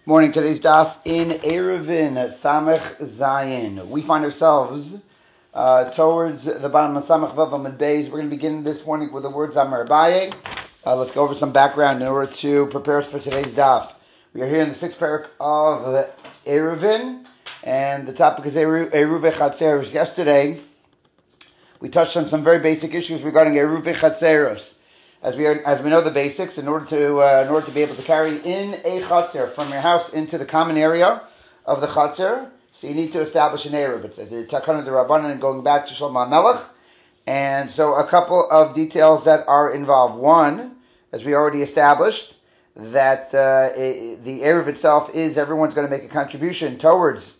Morning. Today's daf in Eruvin Samech Zayin. We find ourselves towards the bottom of Samech Vav Amud Beis. We're going to begin this morning with the words Amar Abaye. Let's go over some background in order to prepare us for today's daf. We are here in the sixth parak of Eruvin, and the topic is Eruv Chatzeros. Yesterday, we touched on some very basic issues regarding Eruv Chatzeros. As we know the basics, in order to be able to carry in a chatzer from your house into the common area of the chatzer, so you need to establish an eruv. It's the Takana de Rabbanan and going back to Shlomo HaMelech. And so a couple of details that are involved. One, as we already established, that the eruv itself is everyone's going to make a contribution towards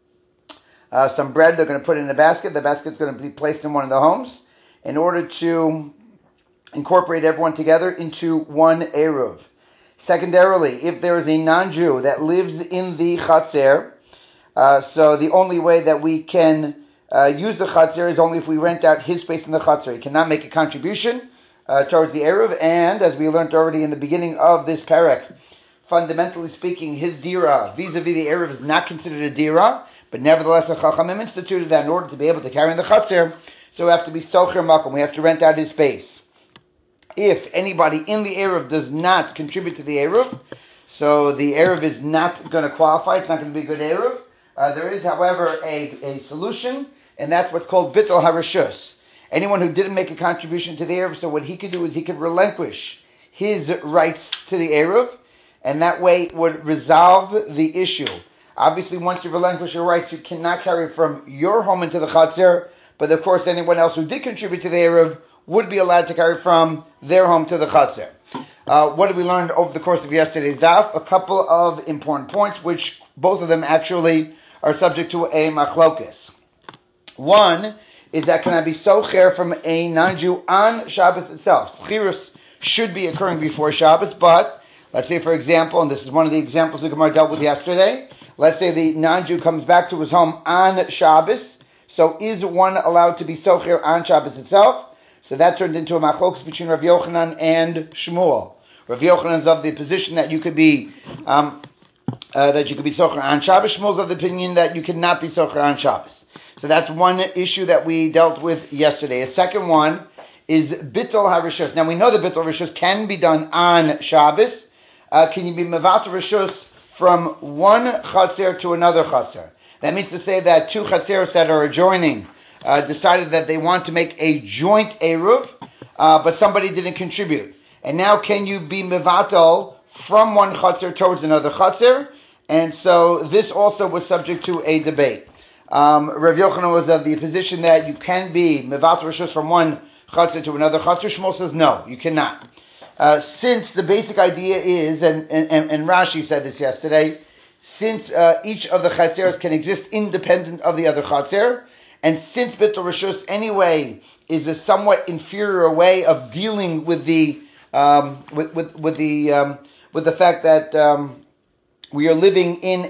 some bread they're going to put in a basket. The basket's going to be placed in one of the homes in order to incorporate everyone together into one eruv. Secondarily, if there is a non-Jew that lives in the chatzer, so the only way that we can use the chatzer is only if we rent out his space in the chatzer. He cannot make a contribution towards the eruv, and as we learned already in the beginning of this parak, fundamentally speaking, his dira vis-a-vis the eruv is not considered a dira, but nevertheless a chachamim instituted that in order to be able to carry in the chatzer, so we have to be socher makom, we have to rent out his space. If anybody in the eruv does not contribute to the eruv, so the eruv is not going to qualify, it's not going to be a good eruv. There is, however, a solution, and that's what's called bittul harishus. Anyone who didn't make a contribution to the eruv, so what he could do is he could relinquish his rights to the eruv, and that way it would resolve the issue. Obviously, once you relinquish your rights, you cannot carry from your home into the chatzer, but of course anyone else who did contribute to the eruv would be allowed to carry from their home to the chatzer. What did we learn over the course of yesterday's daf? A couple of important points, which both of them actually are subject to a machlokes. One is that can I be socher from a non-Jew on Shabbos itself? Schirus should be occurring before Shabbos, but let's say, for example, and this is one of the examples the Gemara dealt with yesterday, let's say the non-Jew comes back to his home on Shabbos, so is one allowed to be socher on Shabbos itself? So that turned into a machlokes between Rav Yochanan and Shmuel. Rav Yochanan is of the position that you could be socher on Shabbos. Shmuel is of the opinion that you cannot be socher on Shabbos. So that's one issue that we dealt with yesterday. A second one is bittul harishus. Now we know that bittul harishus can be done on Shabbos. Can you be mevatel rishus from one chatzer to another chatzer? That means to say that two chatzeros that are adjoining decided that they want to make a joint eruv, but somebody didn't contribute. And now can you be mevatel from one chatzer towards another chatzer? And so this also was subject to a debate. Rav Yochanan was of the position that you can be mevatel rishus from one chatzer to another chatzer. Shmuel says no, you cannot. Since the basic idea is, and Rashi said this yesterday, since each of the chatzeros can exist independent of the other chatzer, and since bittul rishus anyway is a somewhat inferior way of dealing with the with the fact that we are living in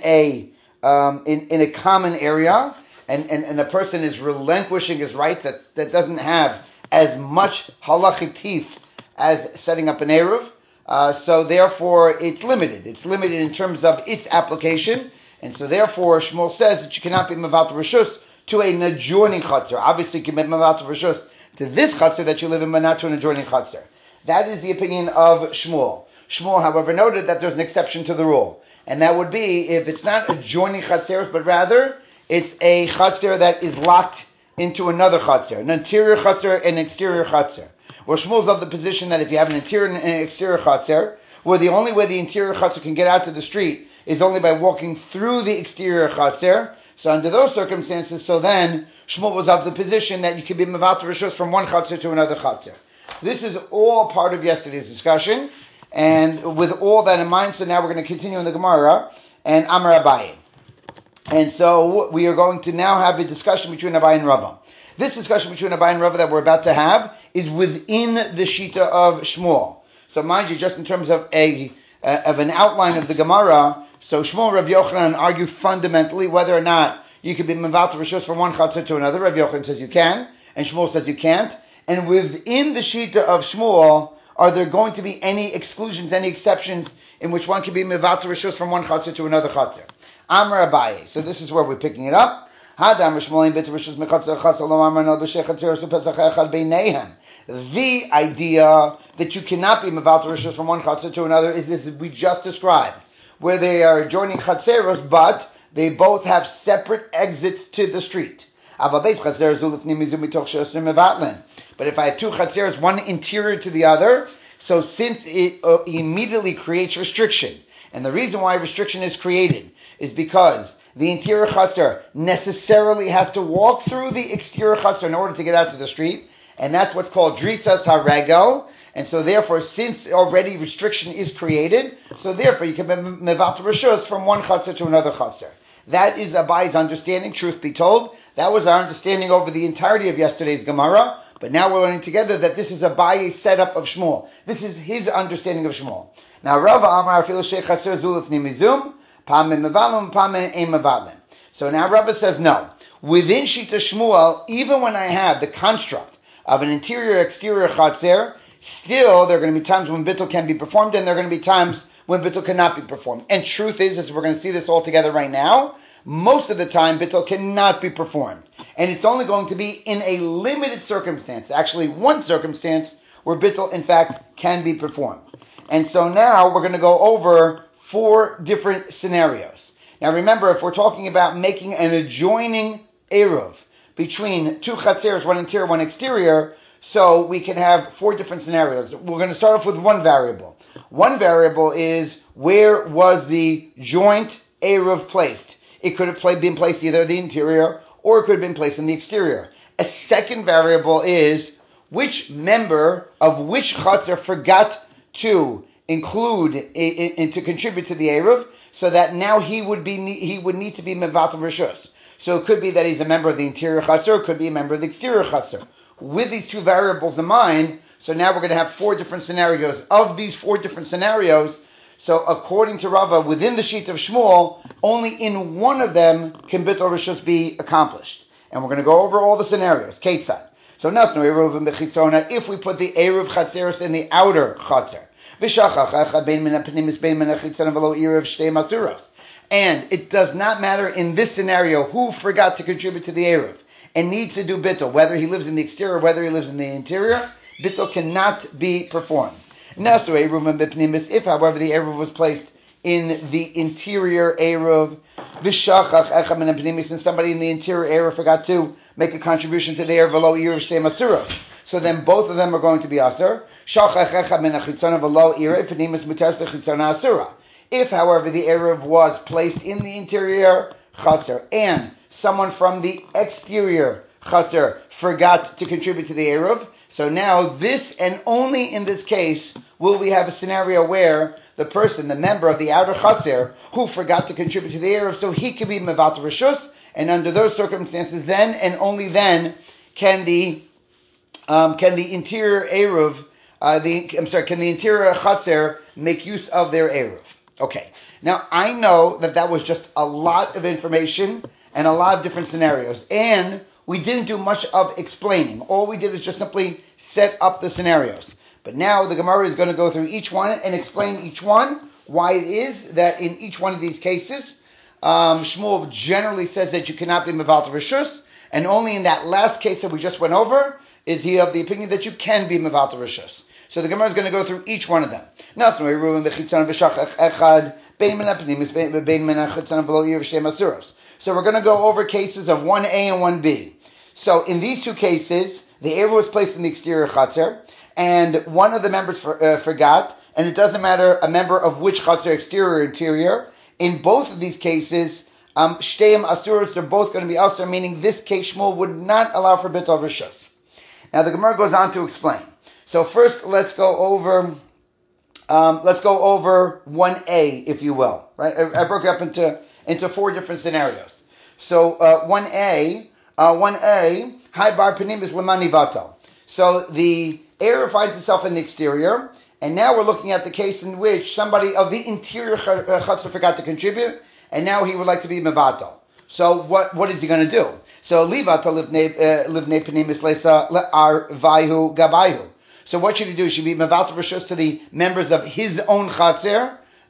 a common area, and a person is relinquishing his rights that doesn't have as much halachic teeth as setting up an eruv. So therefore it's limited. It's limited in terms of its application, and so therefore Shmuel says that you cannot be mevatel rishus to an adjoining chatzer. Obviously, you can be mevatel rishus to this chatzer that you live in, but not to an adjoining chatzer. That is the opinion of Shmuel. Shmuel, however, noted that there's an exception to the rule, and that would be if it's not adjoining chatzeros, but rather it's a chatzer that is locked into another chatzer, an interior chatzer and an exterior chatzer. Where Shmuel's of the position that if you have an interior and an exterior chatzer, where the only way the interior chatzer can get out to the street is only by walking through the exterior chatzer. So under those circumstances, so then Shmuel was of the position that you could be mevatel rishus from one chatzer to another chatzer. This is all part of yesterday's discussion, and with all that in mind, so now we're going to continue in the Gemara and Amar Abaye. And so we are going to now have a discussion between Abaye and Rava. This discussion between Abaye and Rava that we're about to have is within the Shita of Shmuel. So mind you, just in terms of an outline of the Gemara, so Shmuel and Rav Yochanan argue fundamentally whether or not you can be mevatel rishus from one chatzer to another. Rav Yochanan says you can, and Shmuel says you can't. And within the Shita of Shmuel, are there going to be any exclusions, any exceptions in which one can be mevatel rishus from one chatzir to another chatzir. Amar Abaye. So this is where we're picking it up. The idea that you cannot be mevatel rishus from one chatzir to another is this we just described, where they are joining chatzeros, but they both have separate exits to the street. But if I have two chatzeros, one interior to the other, so since it immediately creates restriction, and the reason why restriction is created is because the interior chatzer necessarily has to walk through the exterior chatzer in order to get out to the street, and that's what's called drisas haregel. And so therefore, since already restriction is created, so therefore you can be mevatel rishus from one chatzer to another chatzer. That is Abaye's understanding, truth be told. That was our understanding over the entirety of yesterday's Gemara, but now we're learning together that this is Abaye's setup of Shmuel. This is his understanding of Shmuel. Now, Rava Amar Afilu Shei Chatzer Zulif Nimizum, Pamim Mevalim, Pamim Ein Mevalim. So now Rava says no. Within Shita Shmuel, even when I have the construct of an interior-exterior Chatzer, still there are going to be times when bittul can be performed, and there are going to be times when bittul cannot be performed. And truth is, as we're going to see this all together right now, most of the time bittul cannot be performed. And it's only going to be in a limited circumstance, actually one circumstance, where bittul, in fact, can be performed. And so now we're going to go over 4 different scenarios. Now remember, if we're talking about making an adjoining eruv between 2 chatzeros, one interior, one exterior, so we can have 4 different scenarios. We're going to start off with one variable. One variable is where was the joint eruv placed? It could have been placed either in the interior or it could have been placed in the exterior. A second variable is which member of which chatzar forgot to include and to contribute to the eruv, so that now he would need to be mevatel rishus. So it could be that he's a member of the interior chatzar, it could be a member of the exterior chatzar. With these 2 variables in mind, so now we're going to have 4 different scenarios. Of these 4 different scenarios, so according to Rava, within the sheet of Shmuel, only in one of them can bittul rishus be accomplished. And we're going to go over all the scenarios. Ketzad. So nasnu eruv bechitzona, if we put the eruv chatzeros in the outer chatzer. And it does not matter in this scenario who forgot to contribute to the eruv and needs to do bittul, whether he lives in the exterior or whether he lives in the interior, bittul cannot be performed. If, however, the eruv was placed in the interior eruv, and somebody in the interior eruv forgot to make a contribution to the eruv, so then both of them are going to be asur. If, however, the eruv was placed in the interior chatzar and someone from the exterior chatzar forgot to contribute to the eruv, so now this and only in this case will we have a scenario where the person, the member of the outer chatzar, who forgot to contribute to the eruv, so he can be mevatel rishus, and under those circumstances, then and only then can the interior eruv, can the interior chatzar make use of their eruv? Okay. Now I know that was just a lot of information and a lot of different scenarios, and we didn't do much of explaining. All we did is just simply set up the scenarios. But now the Gemara is going to go through each one and explain each one, why it is that in each one of these cases, Shmuel generally says that you cannot be mevatel rishus, and only in that last case that we just went over is he of the opinion that you can be mevatel rishus. So the Gemara is going to go through each one of them. So we're going to go over cases of 1A and 1B. So in these 2 cases, the eruv was placed in the exterior chatzar, and one of the members forgot, and it doesn't matter a member of which chatzar, exterior or interior. In both of these cases, shteim asuros, they're both going to be asur, meaning this case Shmuel would not allow for bittul rishus. Now the Gemara goes on to explain. So first, let's go over 1A, if you will. Right? I broke it up into 4 different scenarios. So 1A, Hai bar panim is lemani vatal. So the eruv finds itself in the exterior, and now we're looking at the case in which somebody of the interior chatzar forgot to contribute, and now he would like to be mevatal. So what is he going to do? So livata livnei panim is leisa le'ar vayhu gabayhu. So what should he do? Should he be mevatel rishus to the members of his own chatzir,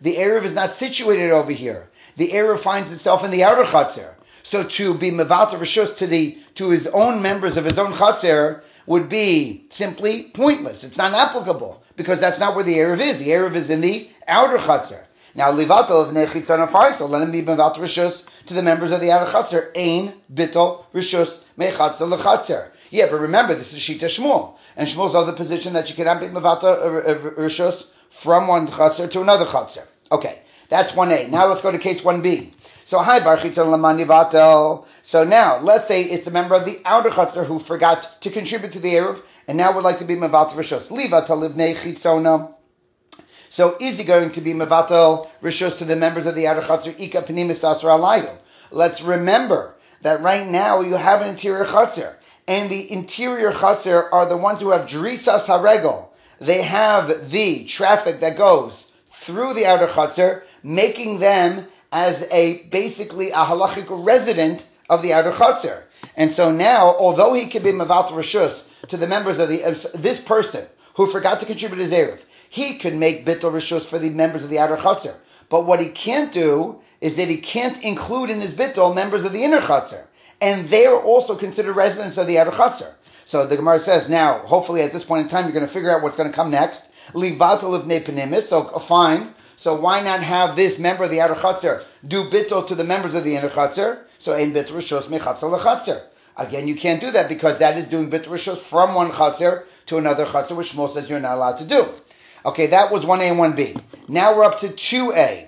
the Erev is not situated over here. The Erev finds itself in the outer Chatzar. So to be Mevatel Rishus to his own members of his own Chatzar would be simply pointless. It's not applicable because that's not where the Erev is. The Erev is in the outer Chatzar. Now, Livatel of Nechitzon fine, so let him be Mevatel Rishus to the members of the outer Chatzar. Ein Bittel Rishus Mechatzar Lechatzar. Yeah, but remember, this is Shita Shmuel. And Shmuel's of the position that you cannot be Mevatel Rishus from one Chatzar to another Chatzar. Okay, that's 1A. Now let's go to case 1B. So, hi, Bar Chitzon Laman Nivatel. So now, let's say it's a member of the outer Chatzar who forgot to contribute to the Erev, and now would like to be Mevatel Rishus. Livatel Livnei Chitzona. So is he going to be Mevatel Rishus to the members of the outer Chatzar? Ika Penimis Tasar Alayu. Let's remember that right now you have an interior Chatzar, and the interior Chatzar are the ones who have Drisas HaRegel. They have the traffic that goes through the outer Chatzar, making them as basically a halachic resident of the outer Chatzar. And so now, although he could be Mevatel Rishus to the members of this person who forgot to contribute his Erev, he could make Bittul Rishus for the members of the outer Chatzar. But what he can't do is that he can't include in his Bittul members of the inner Chatzar. And they are also considered residents of the outer Chatzar. So the Gemara says, now, hopefully at this point in time, you're going to figure out what's going to come next. Livatel of Nepenimis, so fine. So why not have this member of the outer Chatzar do Bittul to the members of the inner Chatzar? So Ein Bittul Rishus Mechatzar Lechatzar. Again, you can't do that because that is doing Bittul Rishus from one Chatzar to another Chatzar, which Shmuel says you're not allowed to do. Okay, that was 1A and 1B. Now we're up to 2A.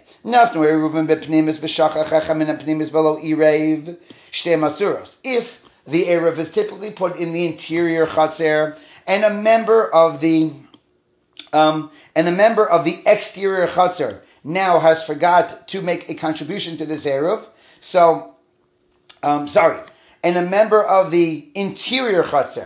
If the Erev is typically put in the interior Chatzar and a member of the exterior Chatzar now has forgot to make a contribution to this Erev, and a member of the interior Chatzar,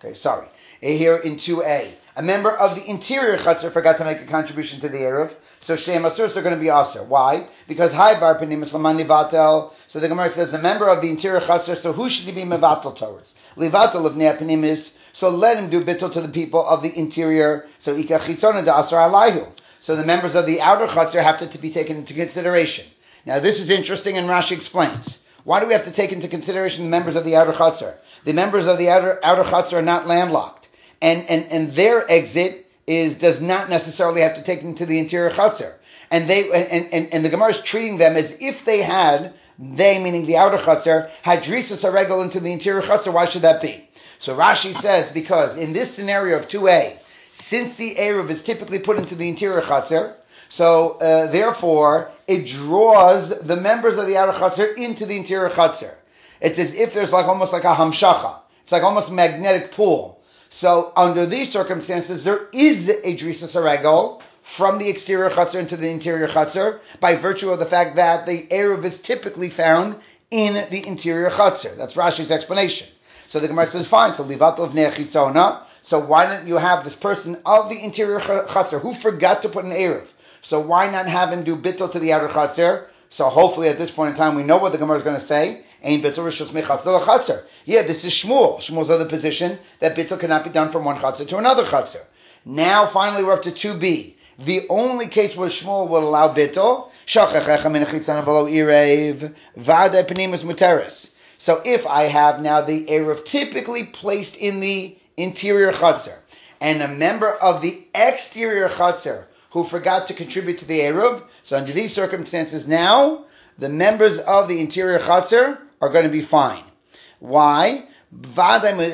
here in 2A, a member of the interior Chatzar forgot to make a contribution to the Erev, so Shem Asuros are going to be Aser. Why? Because Hai Bar Penimis Laman Nivatel. So the Gemara says the member of the interior Chatzar, so who should he be Mevatel towards? Livatel of Nea Penimis, so let him do Bittul to the people of the interior, so Ika Chitzona da Aser Alayhu. So the members of the outer Chatzar have to be taken into consideration. Now this is interesting, and Rashi explains. Why do we have to take into consideration the members of the outer Chatzar? The members of the outer Chatzar are not landlocked. And their exit does not necessarily have to take them to the interior Chatzar. And the Gemara is treating them as if they, meaning the outer Chatzar, had Drisas HaRegel into the interior Chatzar. Why should that be? So Rashi says, because in this scenario of 2A, since the Erev is typically put into the interior Chatzar, so therefore it draws the members of the outer Chatzar into the interior Chatzar. It's as if there's almost like a hamshacha. It's like almost a magnetic pull. So under these circumstances, there is a Drisas HaRegel from the exterior Chatzar into the interior Chatzar by virtue of the fact that the Erev is typically found in the interior Chatzar. That's Rashi's explanation. So the Gemara says, fine, so Livatel of Nea Chitzona. So why don't you have this person of the interior Chatzar who forgot to put an Erev? So why not have him do Bittul to the outer Chatzar? So hopefully at this point in time we know what the Gemara is going to say. Ein Bittul Rishus Mechatzar Lechatzar. Yeah, this is Shmuel. Shmuel's other position that Bittul cannot be done from one Chatzar to another Chatzar. Now finally we're up to 2B. The only case where Shmuel will allow Bittul, Shachachecha min Chitzana v'lo Erev, V'adei Penimus Muteris. So if I have now the Erev typically placed in the interior Chatzar, and a member of the exterior Chatzar who forgot to contribute to the Erev, so under these circumstances now, the members of the interior Chatzar are going to be fine. Why? So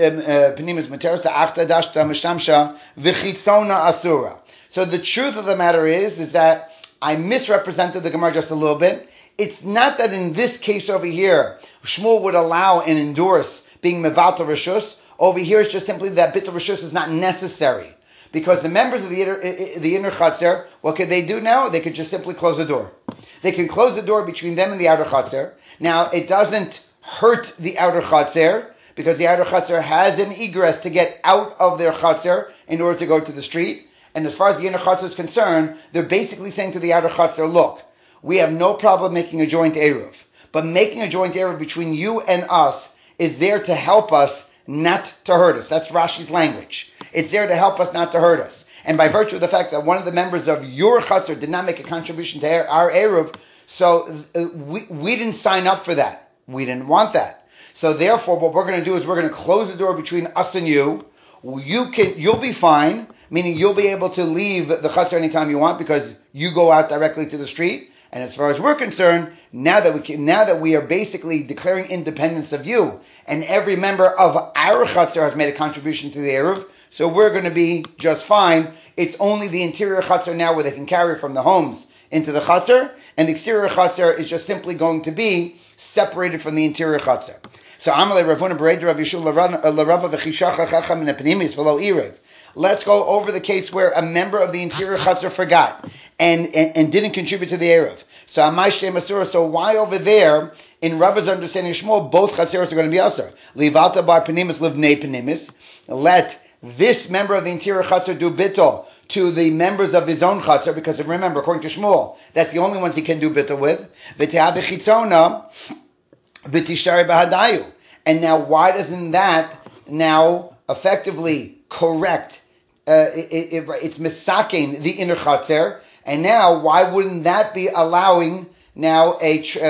the truth of the matter is that I misrepresented the Gemara just a little bit. It's not that in this case over here, Shmuel would allow and endorse being Mevatel Rishus. Over here it's just simply that Bittul Rishus is not necessary. Because the members of the inner Chatzar, what could they do now? They could just simply close the door. They can close the door between them and the outer Chatzar. Now, it doesn't hurt the outer Chatzar, because the outer Chatzar has an egress to get out of their Chatzar in order to go to the street. And as far as the inner Chatzar is concerned, they're basically saying to the outer Chatzar, look, we have no problem making a joint Eruv, but making a joint Eruv between you and us is there to help us, not to hurt us. That's Rashi's language. It's there to help us, not to hurt us. and by virtue of the fact that one of the members of your chutzner did not make a contribution to our eruv, so we didn't sign up for that. We didn't want that. So therefore, what we're going to do is we're going to close the door between us and you. You'll be fine, meaning you'll be able to leave the chutzner anytime you want because you go out directly to the street. And as far as we're concerned, now that we are basically declaring independence of you, and every member of our chutzner has made a contribution to the eruv, so we're going to be just fine. It's only the interior chutzner now where they can carry from the homes into the chutzner, and the exterior chutzner is just simply going to be separated from the interior chutzner. So Amalei Ravuna Bered Rav Yishul Larava v'Chishacha Chacham in Epinimis v'lo Erev. Let's go over the case where a member of the interior chutzner forgot and didn't contribute to the eruv. So Amay Masura. So why over there in Rava's understanding of Shmuel both chatzeros are going to be asur? Livalta bar Penimis livnei Penimis. Let this member of the interior chutzner do bittul to the members of his own chutzner, because remember, according to Shmuel, that's the only ones he can do bittul with. V'tehav chitzona v'tishari b'hadayu. And now, why doesn't that now effectively correct? It's misaking the inner chutzner, and now why wouldn't that be allowing now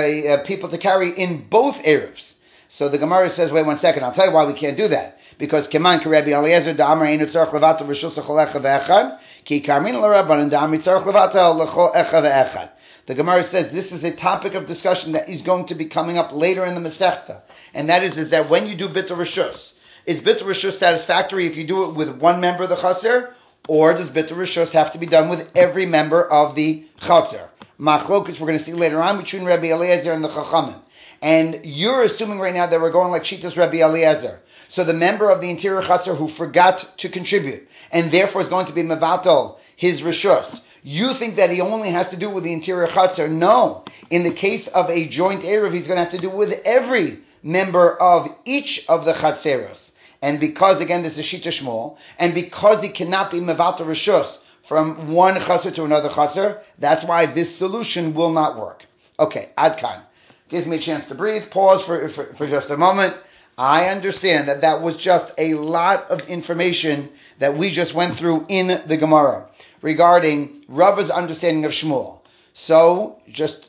a people to carry in both eruvs? So the Gemara says, wait 1 second, I'll tell you why we can't do that. Because Keman Rabbi Eliezer Da'amar Einu Tzarich Levata Rishus L'Chol Echad Ve'echad Ki Karmin L'Rabbanan Da'amar Tzarich Levata L'Chol Echad Ve'echad. The Gemara says this is a topic of discussion that is going to be coming up later in the Masechta, and that is that when you do Bitul Rishus, is Bitul Rishus satisfactory if you do it with one member of the Chaser, or does Bitul Rishus have to be done with every member of the Chaser? Machlokus we're going to see later on between Rabbi Eliezer and the Chachamim. And you're assuming right now that we're going like Shitas Rabbi Eliezer. So the member of the interior chaser who forgot to contribute, and therefore is going to be mevatel his rishus, you think that he only has to do it with the interior chaser? No. In the case of a joint eruv, he's going to have to do it with every member of each of the chatzeros. And because, again, this is Shita Shmuel, and because he cannot be mevatel rishus from one chaser to another chaser, that's why this solution will not work. Okay, Adkan. Gives me a chance to breathe. Pause for just a moment. I understand that was just a lot of information that we just went through in the Gemara regarding Rava's understanding of Shmuel. So, just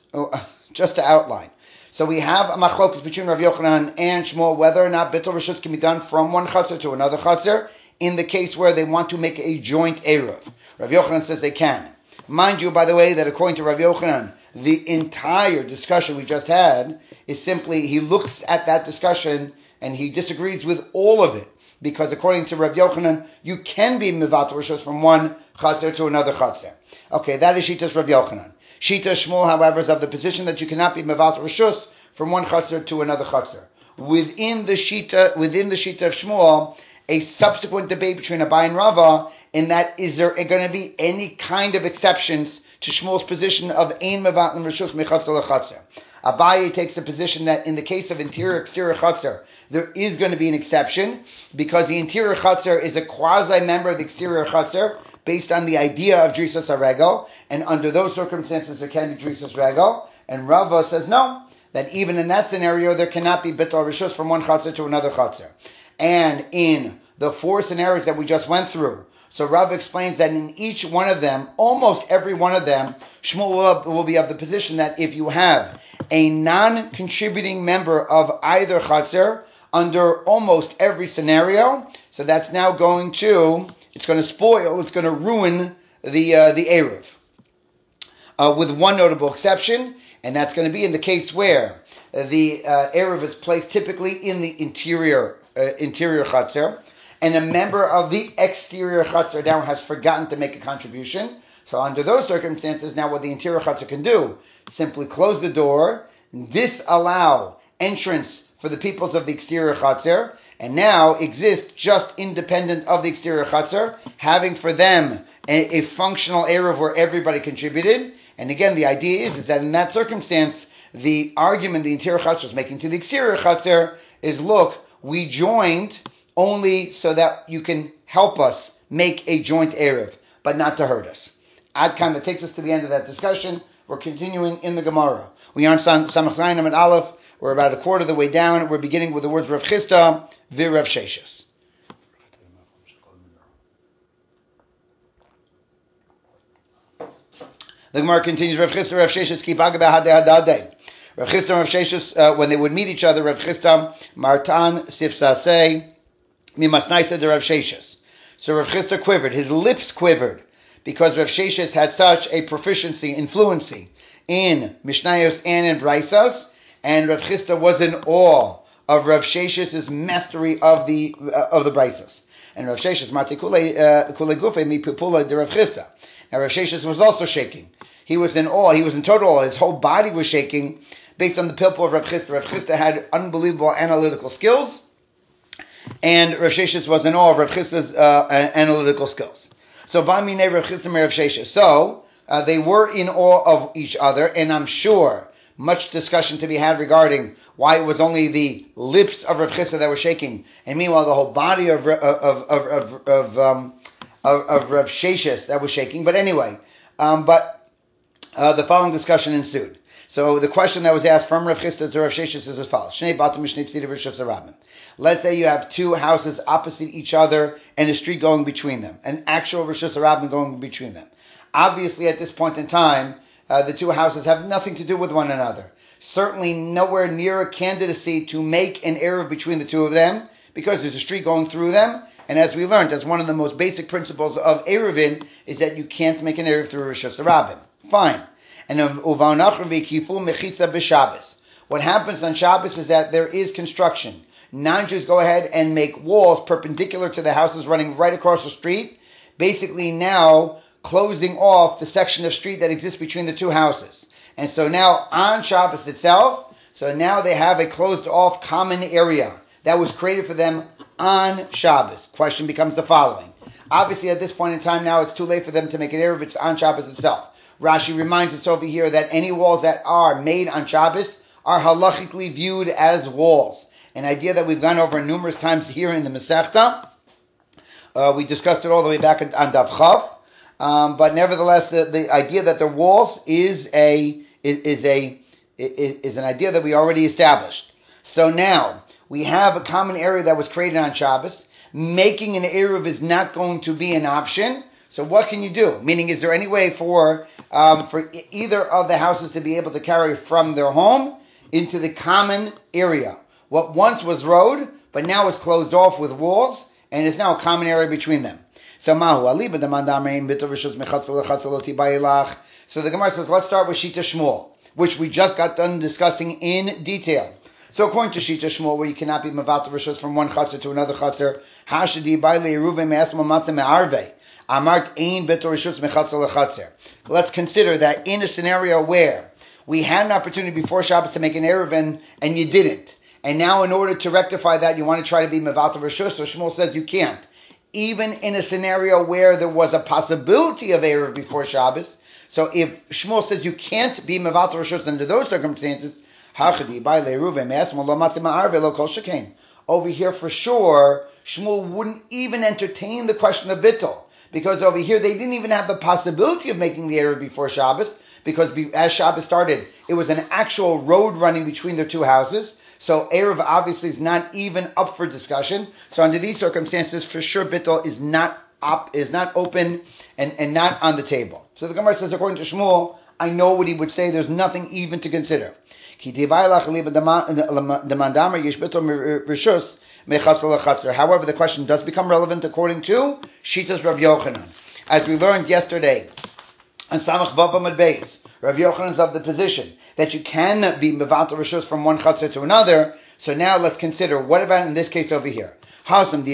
to outline. So we have a machlokus between Rav Yochanan and Shmuel whether or not Bitul Rishus can be done from one chatzar to another chatzar in the case where they want to make a joint eruv. Rav Yochanan says they can. Mind you, by the way, that according to Rav Yochanan, the entire discussion we just had is simply, he looks at that discussion and he disagrees with all of it, because according to Rav Yochanan, you can be mevatel rishus from one chatzar to another chatzar. Okay, that is Shitas Rav Yochanan. Shitas Shmuel, however, is of the position that you cannot be mevatel rishus from one chatzar to another chatzar. Within the Shita of Shmuel, a subsequent debate between Abai and Rava, in that is there going to be any kind of exceptions to Shmuel's position of ein mevatel rishus mechatzar lechatzar. Abaye takes the position that in the case of interior-exterior chatzar, there is going to be an exception, because the interior chatzar is a quasi-member of the exterior chatzar, based on the idea of Drisas HaRegel, and under those circumstances there can be Drisas Regel, and Rava says no, that even in that scenario there cannot be Bitul Rishus from one chatzar to another chatzar. And in the 4 scenarios that we just went through, so Rav explains that in each one of them, almost every one of them, Shmuel will be of the position that if you have a non-contributing member of either chatzar under almost every scenario, so that's now going to ruin the eruv. With one notable exception, and that's going to be in the case where the eruv is placed typically in the interior chatzar, and a member of the exterior chatzar now has forgotten to make a contribution. So under those circumstances, now what the interior chatzar can do, simply close the door, disallow entrance for the peoples of the exterior chatzar, and now exist just independent of the exterior chatzar, having for them a functional eruv where everybody contributed. And again, the idea is that in that circumstance, the argument the interior chatzar is making to the exterior chatzar is, look, we joined only so that you can help us make a joint eruv, but not to hurt us. Adkan, that takes us to the end of that discussion. We're continuing in the Gemara. We are on Samach Zayin and Aleph. We're about a quarter of the way down. We're beginning with the words Rav Chisda, Rav Sheshes. The Gemara continues, Rav Chisda, Rav Sheshes, ki baga b'hadei hadadei. Rav Chisda and Rav Sheshes, when they would meet each other, Rav Chisda, Martan, Sifsasei, Mimasnaisa de Rav Sheshes. So Rav Chisda quivered, his lips quivered, because Rav Sheshes had such a proficiency, influency in Mishnayos and in Braisos, and Rav Chisda was in awe of Rav Sheshes' mastery of the Braisos. And Rav Sheshes, Mati Kule Gufe, Mi Pipula de Rav Chisda. Now Rav Sheshes was also shaking. He was in awe, he was in total awe, his whole body was shaking based on the pilpul of Rav Chisda. Rav Chisda had unbelievable analytical skills, and Rav Sheshes was in awe of Rav Chisda's analytical skills. So, Vamine Rav Chisda Rav Sheshes. So, they were in awe of each other, and I'm sure much discussion to be had regarding why it was only the lips of Rav Chisda that were shaking, and meanwhile the whole body of Rav Sheshes that was shaking. But anyway, the following discussion ensued. So the question that was asked from Rav Chisda to Rav Sheshes is as follows: Shnei batim mishnei tzidei rishus harabim. Let's say you have two houses opposite each other and a street going between them, an actual rishus harabim going between them. Obviously, at this point in time, the two houses have nothing to do with one another. Certainly nowhere near a candidacy to make an eruv between the two of them, because there's a street going through them. And as we learned, as one of the most basic principles of eruvin is that you can't make an eruv through rishus harabim. Fine. And what happens on Shabbos is that there is construction. Non-Jews go ahead and make walls perpendicular to the houses running right across the street, basically now closing off the section of street that exists between the two houses. And so now on Shabbos itself, so now they have a closed off common area that was created for them on Shabbos. Question becomes the following. Obviously at this point in time now it's too late for them to make an eruv, it's on Shabbos itself. Rashi reminds us over here that any walls that are made on Shabbos are halachically viewed as walls. An idea that we've gone over numerous times here in the Masechta. We discussed it all the way back on Daf Chav. But nevertheless, the idea that they're walls is an idea that we already established. So now we have a common area that was created on Shabbos. Making an eruv is not going to be an option. So what can you do? Meaning, is there any way for either of the houses to be able to carry from their home into the common area? What once was road, but now is closed off with walls, and is now a common area between them. So the Gemara says, let's start with Shita Shmuel, which we just got done discussing in detail. So according to Shita Shmuel, where you cannot be mevatel rishus from one chatzar to another chatzar, hashadi baile eruve me'asma matzah me'arve. Let's consider that in a scenario where we had an opportunity before Shabbos to make an eruv and you didn't, and now in order to rectify that you want to try to be mevatel rishus, so Shmuel says you can't. Even in a scenario where there was a possibility of eruv before Shabbos, so if Shmuel says you can't be mevatel rishus under those circumstances, over here for sure Shmuel wouldn't even entertain the question of bittul. Because over here, they didn't even have the possibility of making the eruv before Shabbos, because as Shabbos started, it was an actual road running between their two houses. So eruv obviously is not even up for discussion. So under these circumstances, for sure, bittul is not open and not on the table. So the Gemara says, according to Shmuel, I know what he would say. There's nothing even to consider. However, the question does become relevant according to Shitas Rav Yochanan. As we learned yesterday on Samach Vav Amud Beis, Rav Yochanan is of the position that you can be mevatel rishus from one chatzar to another. So now let's consider, what about in this case over here? So in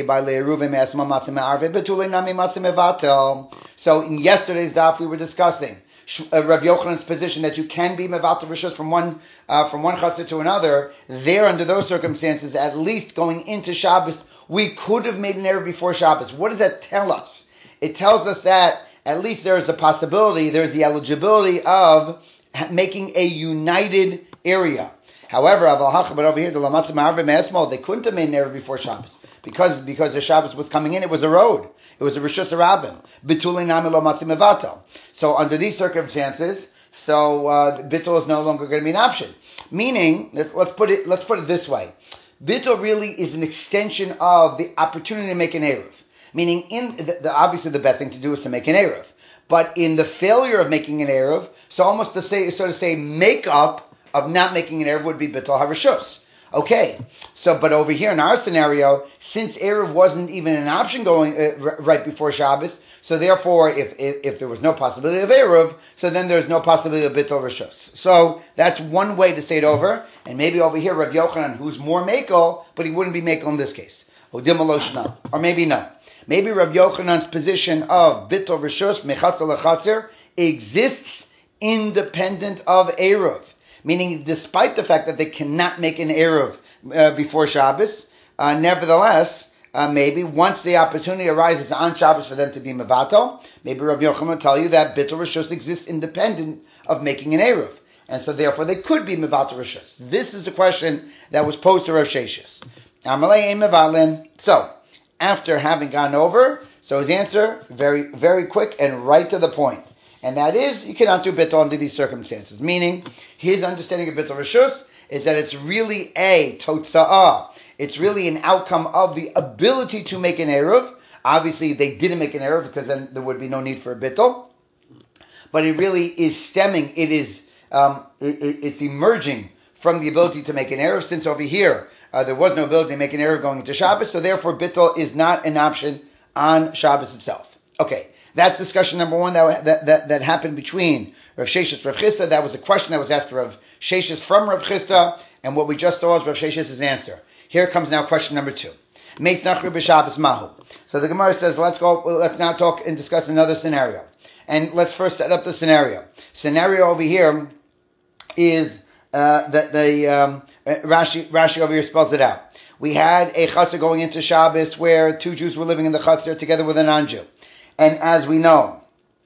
yesterday's daf we were discussing Rav Yochanan's position that you can be mevatel rishus from one chatzar to another. There, under those circumstances, at least going into Shabbos, we could have made an eruv before Shabbos. What does that tell us? It tells us that at least there is a possibility, there is the eligibility of making a united area. However, but over here, they couldn't have made an eruv before Shabbos because the Shabbos was coming in. It was a road. It was a rishus harabim. Bitulei nami lo matzim mevatel. So under these circumstances, bittul is no longer going to be an option. Meaning, let's put it this way: bittul really is an extension of the opportunity to make an eruv. Meaning, obviously the best thing to do is to make an eruv. But in the failure of making an Eruv, so to say, makeup of not making an Eruv would be Bittul HaRishus. Okay, so but over here in our scenario, since Eruv wasn't even an option going right before Shabbos, so therefore, if there was no possibility of Eruv, so then there's no possibility of Bittul Rishus. So that's one way to say it over, and maybe over here Rav Yochanan, who's more Mekel, but he wouldn't be Mekel in this case. Or maybe no. Maybe Rav Yochanan's position of Bittul Rishus, Mechatzer Lechatzer, exists independent of Eruv. Meaning, despite the fact that they cannot make an Eruv before Shabbos, nevertheless, maybe once the opportunity arises on Shabbos for them to be Mevatel, maybe Rav Yochanan will tell you that Bittul Rishus exists independent of making an Eruv. And so therefore they could be Mevatel Rishus. This is the question that was posed to Rav Sheshes. Amalei Ein Mevalin. So, after having gone over, so his answer, very, very quick and right to the point. And that is, you cannot do Bittul under these circumstances. Meaning, his understanding of Bittul Rishus is that it's really a Totza'ah. It's really an outcome of the ability to make an Eruv. Obviously, they didn't make an Eruv because then there would be no need for a Bittul. But it really is stemming, it is, it's emerging from the ability to make an Eruv, since over here, there was no ability to make an Eruv going into Shabbos, so therefore Bittul is not an option on Shabbos itself. Okay, that's discussion number one that happened between Rav Sheshes and Rav Chisda. That was a question that was asked to Rav Sheshes from Rav Chisda, and what we just saw was Rav Sheshes' answer. Here comes now question number two. Meis Nachri b'Shabbos Mahu. So the Gemara says, let's now talk and discuss another scenario. And let's first set up the scenario. Scenario over here is that the Rashi over here spells it out. We had a chutzner going into Shabbos where two Jews were living in the chutzner together with a non-Jew. And as we know,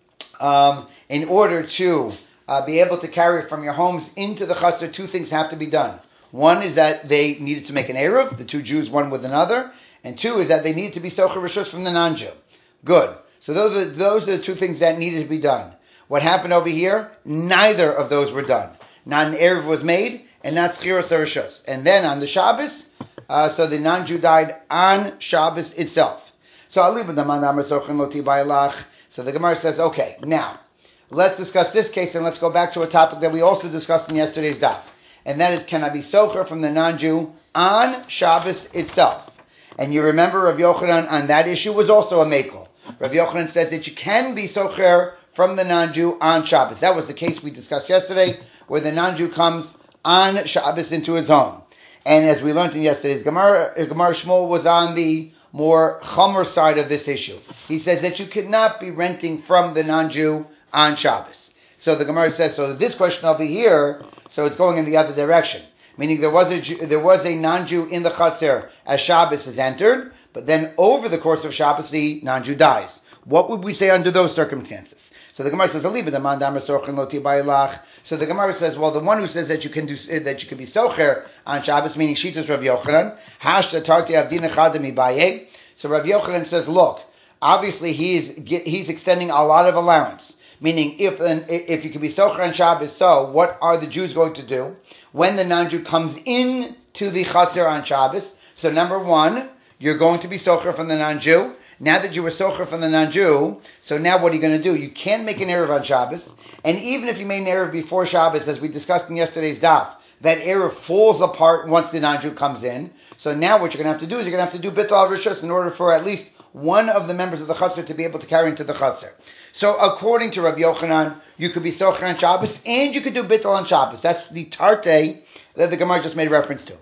in order to be able to carry from your homes into the chutzner, two things have to be done. One is that they needed to make an Eruv, the two Jews, one with another. And two is that they needed to be Socher Rishus from the non-Jew. Good. So those are the two things that needed to be done. What happened over here? Neither of those were done. Not an Eruv was made, and not Schiros Rishus. And then on the Shabbos, so the non-Jew died on Shabbos itself. So the Gemara says, okay, now, let's discuss this case, and let's go back to a topic that we also discussed in yesterday's daf. And that is, can I be socher from the non-Jew on Shabbos itself? And you remember Rav Yochanan on that issue was also a mekel. Rav Yochanan says that you can be socher from the non-Jew on Shabbos. That was the case we discussed yesterday, where the non-Jew comes on Shabbos into his home. And as we learned in yesterday's Gemara Shmuel was on the more chomer side of this issue. He says that you cannot be renting from the non-Jew on Shabbos. So the Gemara says, so this question over here, so it's going in the other direction. Meaning there was a non-Jew in the Chatzar as Shabbos is entered, but then over the course of Shabbos the non-Jew dies. What would we say under those circumstances? So the Gemara says, so the Gemara says, well, the one who says that you can be socher on Shabbos, meaning Shitas Rav Yochanan, hashta tarti avdina chadami baye. So Rav Yochanan says, look, obviously he's extending a lot of allowance. Meaning, if you can be socher on Shabbos, so what are the Jews going to do when the non-Jew comes in to the Chatzar on Shabbos? So number one, you're going to be socher from the non-Jew. Now that you were socher from the non-Jew, so now what are you going to do? You can't make an Eruv on Shabbos. And even if you made an Eruv before Shabbos, as we discussed in yesterday's daf, that Eruv falls apart once the non-Jew comes in. So now what you're going to have to do is you're going to have to do Bittul Rishus in order for at least one of the members of the Chatzar to be able to carry into the Chatzar. So according to Rav Yochanan, you could be socher on Shabbos and you could do Bittul on Shabbos. That's the tarte that the Gemara just made reference to.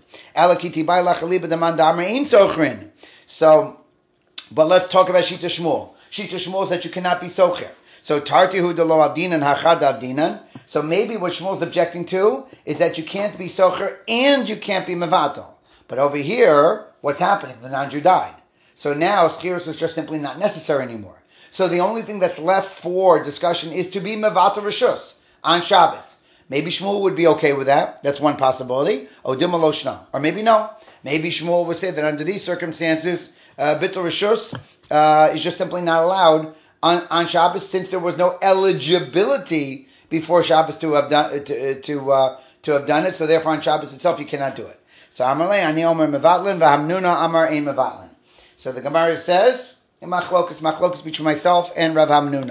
So, but let's talk about Shita Shmuel. Shita Shmuel is that you cannot be socher. So tartihu de lo avdinan hachad avdinan. So maybe what Shmuel's objecting to is that you can't be socher and you can't be mevatel. But over here, what's happening? The non-Jew died. So now schiros is just simply not necessary anymore. So the only thing that's left for discussion is to be mevatel rishus on Shabbos. Maybe Shmuel would be okay with that. That's one possibility. Odim lo shna. Or maybe no. Maybe Shmuel would say that under these circumstances, Bittul Rishus is just simply not allowed on Shabbos, since there was no eligibility before Shabbos to have done it. So therefore, on Shabbos itself, you cannot do it. So Amalei ani omer mevatlin v'hamnuna amar ein mevatlin. So the Gemara says, machlokas between myself and Rav Hamnuna.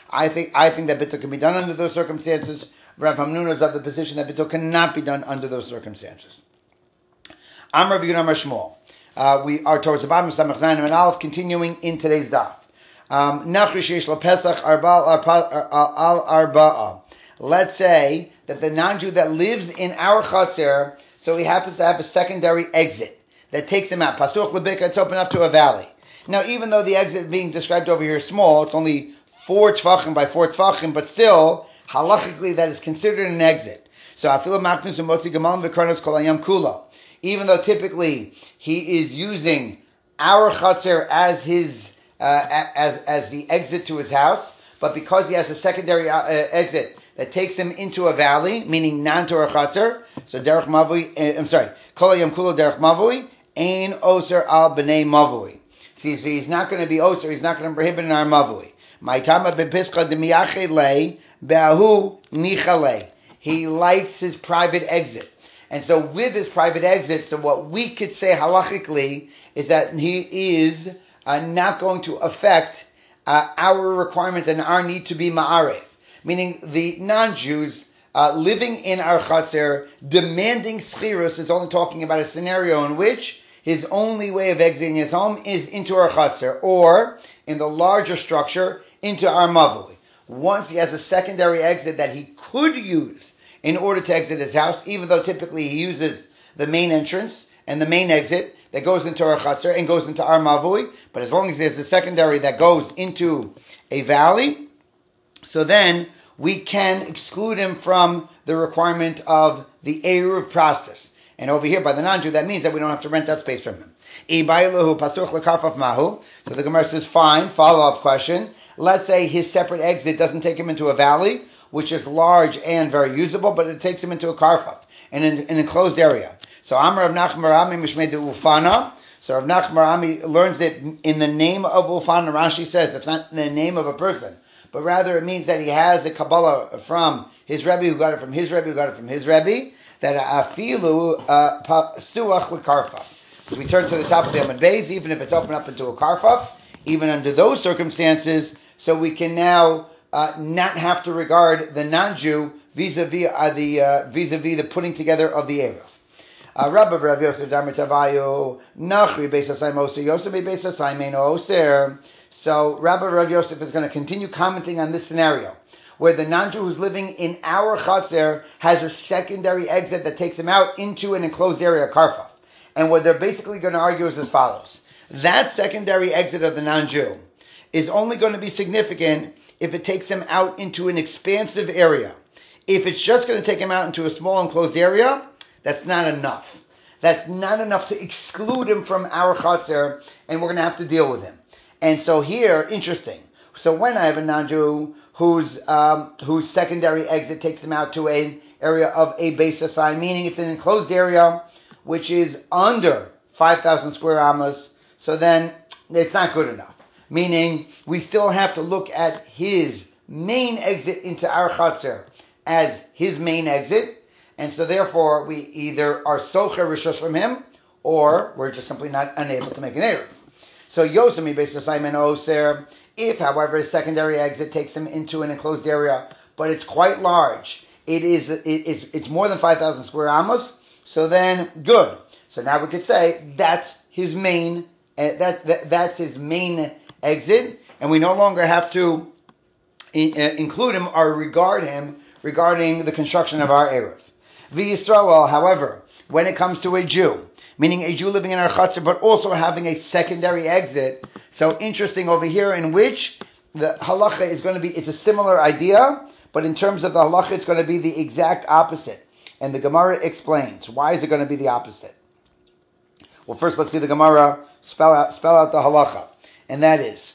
I think that bittul can be done under those circumstances. Rav Hamnuna is of the position that bittul cannot be done under those circumstances. Amar Rav Yehuda Amar Shmuel. We are towards the bottom of Samach Zayin and Aleph, continuing in today's daf. Nachri sheish lePesach al arba'a. Let's say that the non-Jew that lives in our chutzner, so he happens to have a secondary exit that takes him out. Pasuch lebika, it's open up to a valley. Now, even though the exit being described over here is small, it's only 4 tefachim by 4 tefachim, but still, halachically, that is considered an exit. So, afilu maknus umotzi gemalim v'karnos kol hayam kula. Even though typically he is using our chutzner as his as the exit to his house, but because he has a secondary exit that takes him into a valley, meaning non-Torah chatzar, so derech mavui, kol hayam kula derech mavui, ein oser al b'nei mavui. See, so he's not going to be oser, he's not going to prohibit in our mavui. Ma'itama bepischa demiyache le be'ahu nichale. He likes his private exit. And so with his private exit, so what we could say halachically is that he is not going to affect our requirement and our need to be ma'aref. Meaning the non-Jews living in our chatzar, demanding schirus, is only talking about a scenario in which his only way of exiting his home is into our chatzar, or in the larger structure, into our mavui. Once he has a secondary exit that he could use in order to exit his house, even though typically he uses the main entrance and the main exit that goes into our chatzar and goes into our mavui, but as long as there's a secondary that goes into a valley, so then we can exclude him from the requirement of the Eruv process. And over here, by the non-Jew, that means that we don't have to rent that space from him. So the Gemara says, fine, follow-up question. Let's say his separate exit doesn't take him into a valley, which is large and very usable, but it takes him into a karfaf, an enclosed area. So Amar Rav Nachman bar Ami Mishmei de Ufana. So Rav Nachman bar Ami learns it in the name of Ufana. Rashi says it's not the name of a person, but rather it means that he has a Kabbalah from his Rebbe, who got it from his Rebbe, who got it from his Rebbe, that afilu suach lekarfaf. So we turn to the top of the Amud Beis, even if it's open up into a karfaf, even under those circumstances, so we can now not have to regard the non-Jew vis-a-vis the putting together of the Eruv. Rabbi Rav Yosef Damar Tavayu Nachri Beis Asai Moser Yosef Beis Asai Meino Oser. So Rabbi Rav Yosef is going to continue commenting on this scenario, where the non-Jew who's living in our chatzar has a secondary exit that takes him out into an enclosed area, karfaf. And what they're basically going to argue is as follows. That secondary exit of the non-Jew is only going to be significant if it takes him out into an expansive area. If it's just going to take him out into a small enclosed area, that's not enough. That's not enough to exclude him from our chatzar, and we're going to have to deal with him. And so here, interesting. So when I have a non-Jew whose secondary exit takes him out to an area of a Beis Asai, meaning it's an enclosed area which is under 5,000 square amas, so then it's not good enough. Meaning we still have to look at his main exit into our chatzar as his main exit, and so therefore we either are socher rishus from him, or we're just simply not unable to make an eruv. So Yosef mi Beis Asai men oser. If, however, his secondary exit takes him into an enclosed area, but it's quite large, it's more than 5,000 square amos, so then good. So now we could say that's his main that's his main exit, and we no longer have to include him or regard him regarding the construction of our eruv. V'Yisrael, however, when it comes to a Jew, meaning a Jew living in our chutzner, but also having a secondary exit. So interesting over here, in which the halacha is going to be, it's a similar idea, but in terms of the halacha, it's going to be the exact opposite. And the Gemara explains, why is it going to be the opposite? Well, first let's see the Gemara spell out the halacha. And that is,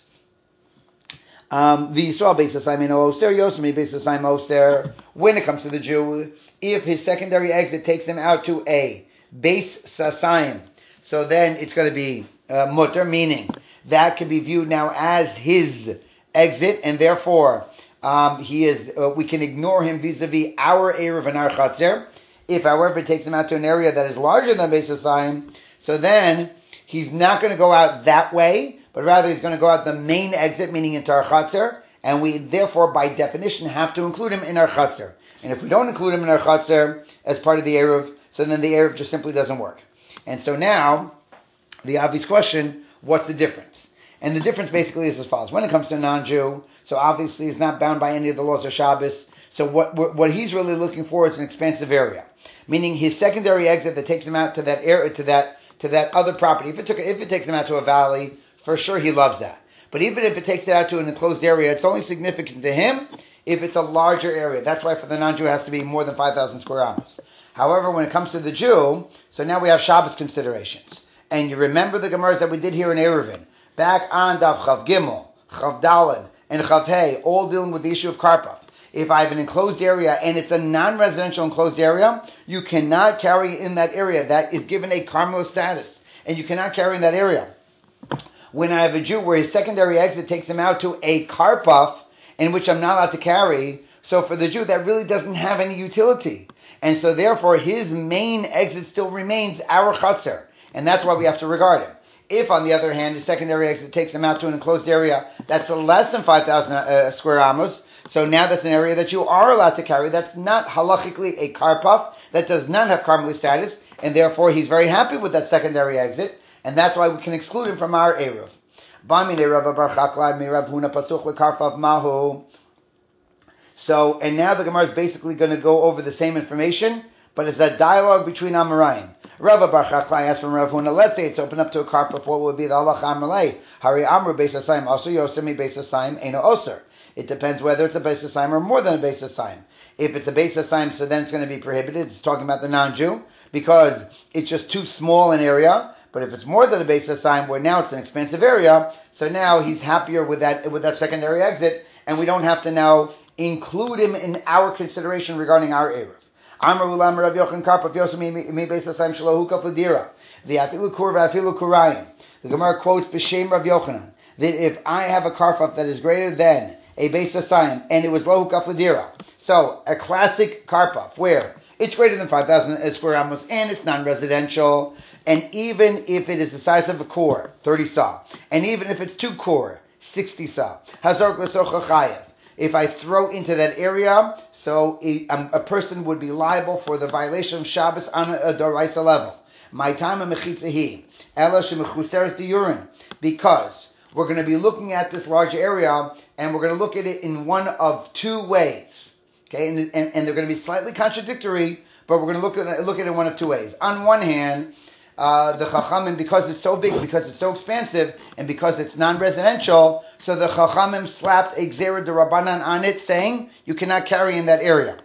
V'Yisrael Beis Asai Meino Oser, Yosef mi Beis Asai Moser. When it comes to the Jew, if his secondary exit takes him out to a Beis Sasayim, so then it's going to be mutter, meaning that can be viewed now as his exit, and therefore he is. We can ignore him vis-a-vis our eruv and our chatzar. If, however, it takes him out to an area that is larger than Beis Sasayim, so then he's not going to go out that way, but rather he's going to go out the main exit, meaning into our chatzar, and we therefore, by definition, have to include him in our chutzner. And if we don't include him in our chutzner as part of the Eruv, so then the Eruv just simply doesn't work. And so now, the obvious question, what's the difference? And the difference basically is as follows. When it comes to a non-Jew, so obviously he's not bound by any of the laws of Shabbos, so what he's really looking for is an expansive area, meaning his secondary exit that takes him out to that area, to that other property. If it takes him out to a valley, for sure he loves that. But even if it takes it out to an enclosed area, it's only significant to him if it's a larger area. That's why for the non-Jew it has to be more than 5,000 square amos. However, when it comes to the Jew, so now we have Shabbos considerations. And you remember the Gemaras that we did here in Eruvin, back on Daf Chav Gimel, Chav Dalin, and Chav Hey, all dealing with the issue of Karpov. If I have an enclosed area and it's a non-residential enclosed area, you cannot carry in that area. That is given a Carmelist status, and you cannot carry in that area. When I have a Jew where his secondary exit takes him out to a Karpov, in which I'm not allowed to carry, so for the Jew that really doesn't have any utility. And so therefore his main exit still remains our Chatzar, and that's why we have to regard him. If, on the other hand, his secondary exit takes him out to an enclosed area that's less than 5,000 square amos, so now that's an area that you are allowed to carry. That's not halachically a karpaf. That does not have Carmelite status, and therefore he's very happy with that secondary exit, and that's why we can exclude him from our Eruv. So, and now the Gemara is basically going to go over the same information, but it's a dialogue between Amoraim. Rava Bar Chachlai asks from Rav Huna, let's say it's open up to a karpaf, what would be the halacha Amalei? Hari Amru Beis Hasayim Oser Yosemi Beis Hasayim Eino Oser. It depends whether it's a Beis Hasayim or more than a Beis Hasayim. If it's a Beis Hasayim, so then it's going to be prohibited. It's talking about the non-Jew, because it's just too small an area. But if it's more than a Beis Hasayim, where now it's an expansive area, so now he's happier with that secondary exit, and we don't have to now include him in our consideration regarding our Eruv. Amar Ulam Rav Yochanan Karpaf Yosem Mi Beis Hasayim Shelo Hukaf L'Dira V'Afilu Kur V'Afilu Kurayim. The Gemara quotes B'Shem Rav Yochanan that if I have a karpaf that is greater than a Beis Hasayim and it was Lo Hukaf L'Dira, so a classic karpaf where it's greater than 5,000 square amos and it's non-residential, and even if it is the size of a core, 30 sa, and even if it's 2 core, 60 sa, Hazor L'Socha Chayev. If I throw into that area, so a person would be liable for the violation of Shabbos on a Doraisa level. My time of Mechitzahi, Ela Shemechuseres the urine, because we're going to be looking at this large area, and we're going to look at it in one of two ways. Okay, and they're going to be slightly contradictory, but we're going to look at it in one of two ways. On one hand, the Chachamim, because it's so big, because it's so expansive, and because it's non-residential, so the Chachamim slapped a Gzera D'Rabbanan on it, saying you cannot carry in that area.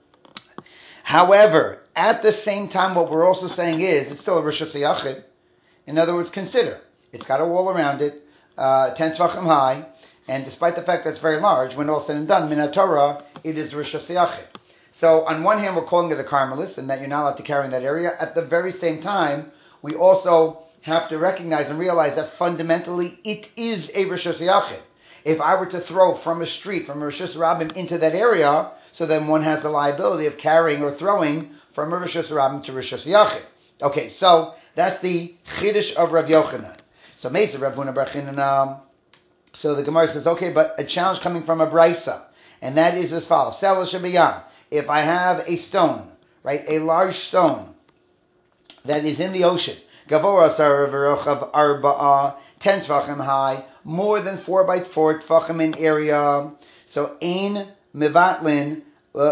However, at the same time, what we're also saying is it's still a Rishus Yachid. In other words, consider it's got a wall around it, 10 Tzvachim high, and despite the fact that it's very large, when all said and done, Min Torah, it is Rishus Yachid. So on one hand, we're calling it a Carmelist, and that you're not allowed to carry in that area. At the very same time, we also have to recognize and realize that fundamentally it is a Rishus Yachid. If I were to throw from a street, from a Rishus Rabbim into that area, so then one has the liability of carrying or throwing from a Rishus Rabbim to Rishus Yachid. Okay, so that's the Chiddush of Rav Yochanan. So Mesa Rav Huna Bar Chinan, so the Gemara says, okay, but a challenge coming from a Braisa, and that is as follows. Sela Shebayam. If I have a stone, right, a large stone that is in the ocean, Gavora Sarav Arba'a, 10 Tvachim high, more than 4 by 4 Tvachim in area. So Ein Mivatlin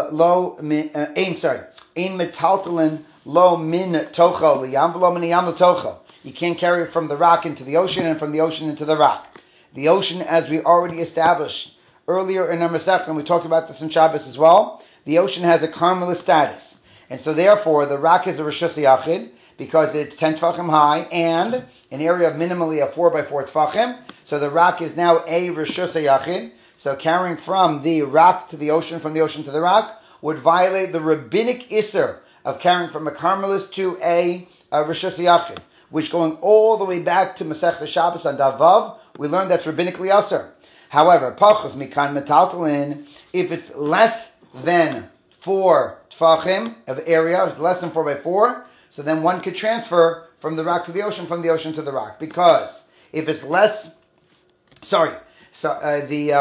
Ein Metaltalin Lo Min Tocho Liyam V'Lo Min Yam Tocho. You can't carry it from the rock into the ocean and from the ocean into the rock. The ocean, as we already established earlier in our Masech, and we talked about this in Shabbos as well, the ocean has a Carmelist status. And so therefore, the rock is a Rishus Yachid, because it's 10 Tfachim high, and an area of minimally a 4 by 4 Tfachim. So the rock is now a Rishus Yachid. So carrying from the rock to the ocean, from the ocean to the rock, would violate the rabbinic Isser of carrying from a Carmelist to a Rishus Yachid, which going all the way back to Masechta Shabbos on Davav, we learned that's rabbinically Asr. However, Pachos Mikan Metaltalin, if it's less than 4 Tfachim of area, it's less than 4 by 4, so then one could transfer from the rock to the ocean, from the ocean to the rock. Because if it's less,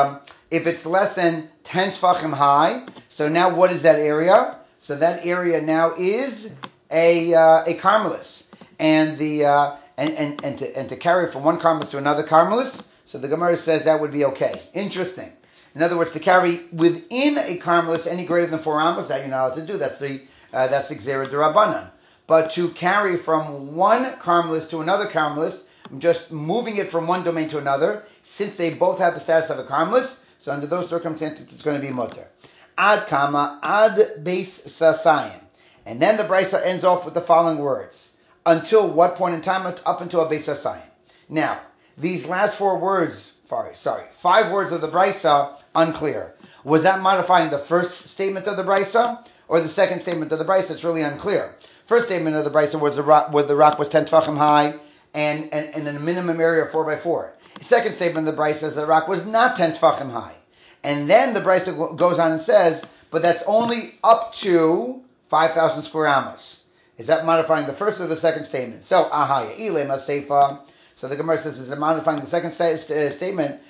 If it's less than 10 tfachim high, so now what is that area? So that area now is a carmelis, and to carry from one carmelis to another carmelis. So the Gemara says that would be okay. Interesting. In other words, to carry within a carmelis any greater than 4 amos, that you're not allowed to do. That's the Gzera D'Rabbanan. But to carry from one carmelis to another carmelis, just moving it from one domain to another, since they both have the status of a carmelis, so under those circumstances it's going to be mutter. Ad kama ad beis sasayim. And then the Brisa ends off with the following words. Until what point in time? Up until a beis sasayim. Now, these last 5 words of the Brisa, unclear. Was that modifying the first statement of the Brisa or the second statement of the Brisa? It's really unclear. First statement of the Brisa was where the rock was 10 tefachim high and in a minimum area of 4x4. The second statement of the Brisa says the rock was not 10 tefachim high. And then the Brisa goes on and says, but that's only up to 5,000 square amos. Is that modifying the first or the second statement? So, so the Gemara says, is it modifying the second statement?